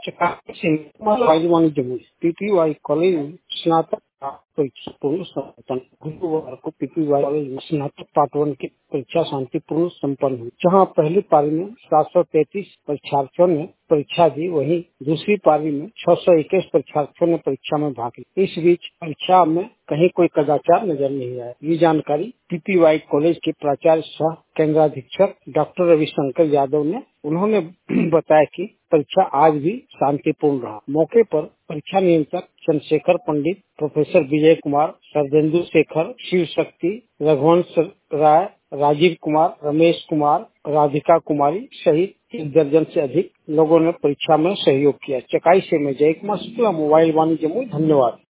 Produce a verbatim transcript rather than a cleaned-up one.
वायुवाणी Jamui पीपीवाई college में स्नातक परीक्षा पूर्ण संपन्न। गुरुवार को पीपीवाई कॉलेज में स्नातक पार्ट वन की परीक्षा शांतिपूर्ण संपन्न हुई, जहां पहली पारी में सात सौ तैतीस परीक्षार्थियों ने परीक्षा दी, वहीं दूसरी पारी में छह सौ इक्कीस परीक्षार्थियों ने परीक्षा में भाग लिया। इस बीच परीक्षा में कहीं कोई कदाचार नजर नहीं आया। ये जानकारी पीपीवाई कॉलेज के प्राचार्य सह केंद्राधीक्षक डॉक्टर रविशंकर यादव ने उन्होंने बताया कि परीक्षा आज भी शांतिपूर्ण रहा। मौके पर परीक्षा नियंत्रक चंद्रशेखर पंडित, प्रोफेसर विजय कुमार, सरदेंदु शेखर, शिव शक्ति, रघुवंश राय, राजीव कुमार, रमेश कुमार, राधिका कुमारी सहित एक दर्जन से अधिक लोगों ने परीक्षा में सहयोग किया। चकाई से मैं जय कुमार शुक्ला, मोबाइल वाणी जमुई। धन्यवाद।